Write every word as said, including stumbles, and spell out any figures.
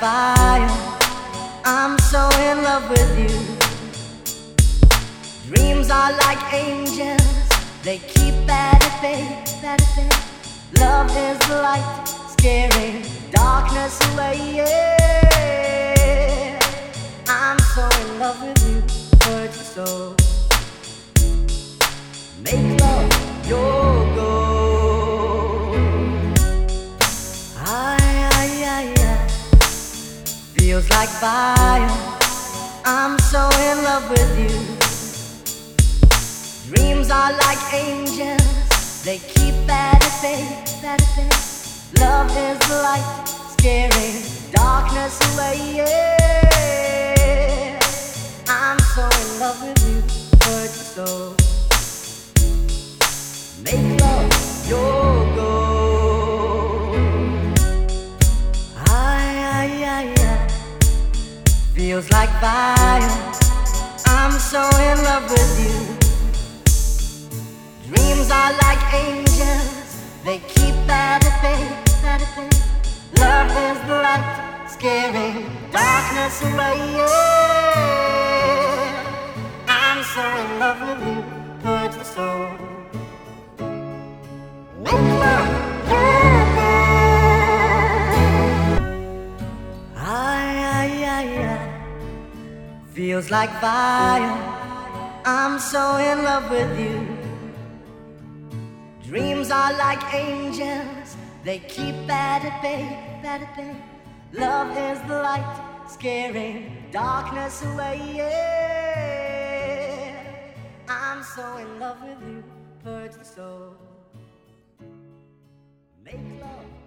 fire. I'm so in love with you. Dreams are like angels, they keep at it, babe, at it, babe. Love is the light, scaring darkness away, yeah. I'm so in love with you, words and soul. Make love your goal. Ay, ay, ay, ay. Feels like fire. I'm so in love with you. Dreams are like angels, they keep at it, babe, at it, babe. Love is the light, scaring darkness away, yeah. I'm so in love with you, words and soul. Make love your goal. Ay, ay, ay, ay. Feels like fire. I'm so in love with you. Dreams are like angels, they keep at it, babe, at it, babe. Love is the light, scaring darkness away, yeah. I'm so in love with you, words and soul. Make love your goal. Ay, ay, ay, ay. Feels like fire. I'm so in love with you. Dreams are like angels, they keep at it, babe, at it, babe. Love is the light, scaring darkness away, yeah. I'm so in love with you, words and soul. Make love.